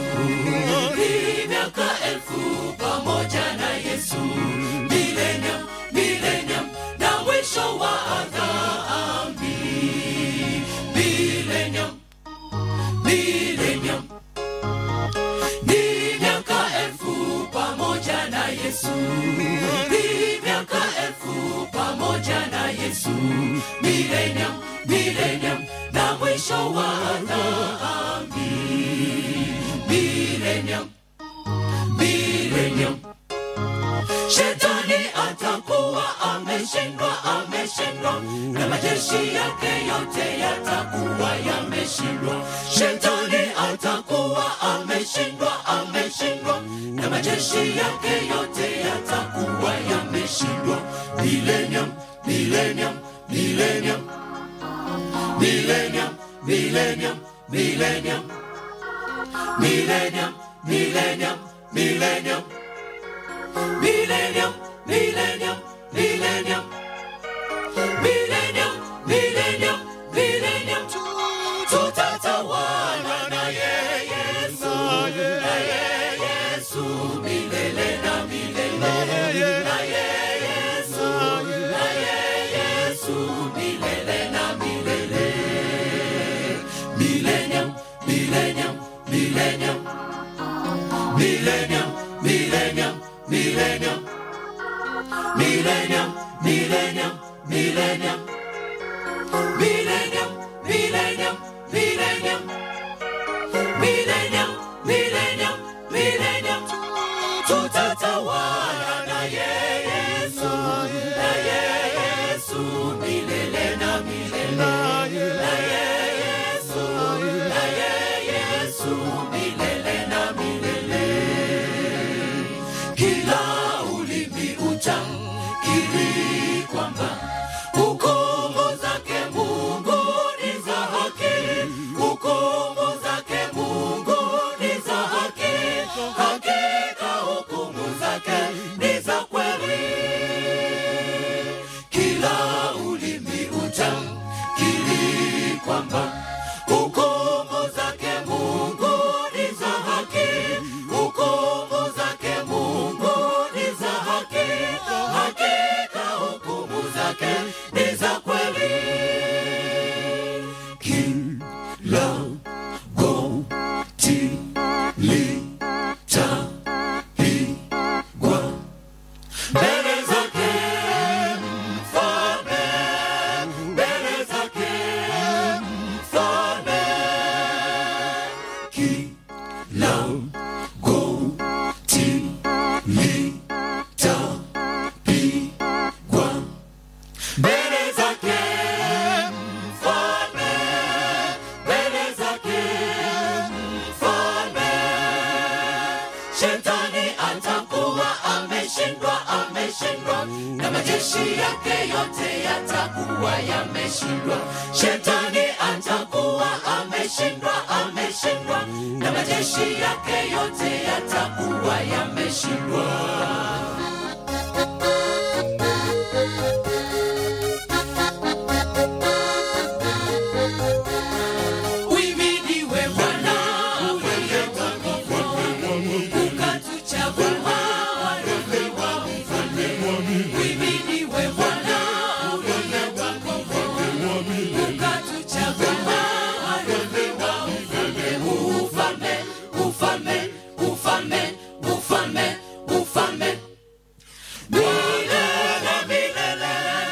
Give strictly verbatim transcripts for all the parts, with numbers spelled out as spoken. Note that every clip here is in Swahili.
Ni miaka elfu pamoja na Yesu. Millennium, millennium, na mwisho wa dhambi. Millennium, millennium, ni miaka elfu pamoja na Yesu. Ni miaka elfu pamoja na Yesu. Millennium, millennium, na mwisho wa dhambi. Millennium, millennium, Shetani atakuwa ameshindwa, ameshindwa, na majeshi yake yote yatakuwa yameshindwa. Shetani atakuwa ameshindwa, ameshindwa, na majeshi yake yote yatakuwa yameshindwa. Millennium, millennium, millennium, millennium, millennium, millennium, millennium, millennium, millennium, millennium, millennium, millennium, millennium, millennium, millennium, tutatawala na Yesu, na Yesu, milele na milele, na Yesu, na Yesu, milele na milele. Millennium, millennium, millennium, millennium, millennium, millennium, millennium, millennium, millennium, millennium, millennium, millennium, millennium, millennium, millennium, tutatawala na Yesu, na Yesu, milele na milele, na Yesu, na Yesu, milele na milele. Kila ulimi utakiri kwamba hukumu zake Mungu ni za haki, hukumu zake Mungu ni za haki, hakika hukumu zake ni za kweli. Kila ulimi utakiri kwamba hukumu zake Mungu ni za haki, hukumu zake Mungu ni za haki, hakika hukumu zake ni za kweli. Kila goti litapigwa mbele zake Mfalme, mbele zake Mfalme. Kila goti litapigwa mbele zake Mfalme, mbele zake Mfalme. Shetani atakuwa ameshindwa, ameshindwa, na majeshi yake yote yatakuwa yameshindwa. Shetani atakuwa ameshindwa, ameshindwa, na majeshi yake yote yatakuwa yameshindwa. Uhimidiwe Bwana, uliyetoa ukatuchagua warithi wa ufalme. Uhimidiwe Bwana, uliyetoa ukatuchagua warithi wa ufalme. Ufalme, ufalme, ufalme, ufalme, ufalme, milele, milele.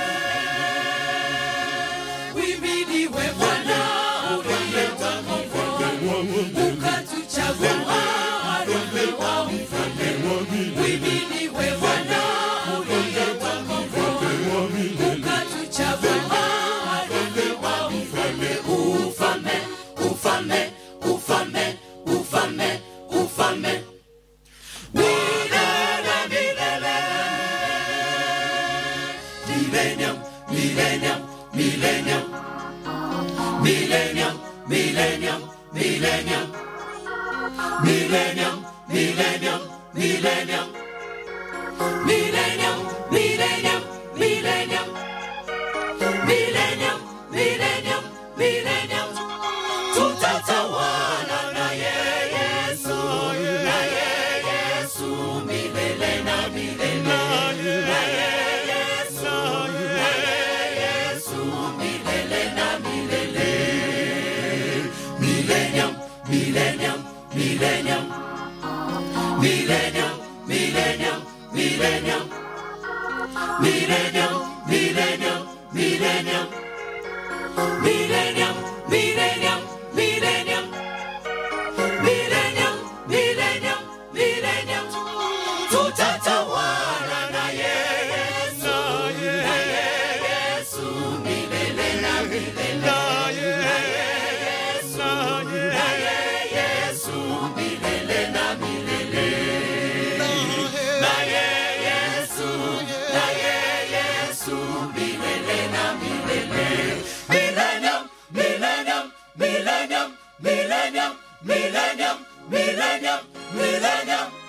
Uhimidiwe Bwana, uliyetoa ukatuchagua warithi wa ufalme. Uhimidiwe Bwana, uliyetoa ukatuchagua warithi wa ufalme. Ufalme, ufalme, ufalme, ufalme, ufalme, milele, milele. Millennium, millennium, millennium, millennium, millennium, millennium, millennium, millennium, millennium, millennium, millennium, millennium, millennium, millennium, millennium, tutatawala na Yesu. millennium, millennium, millennium, millennium.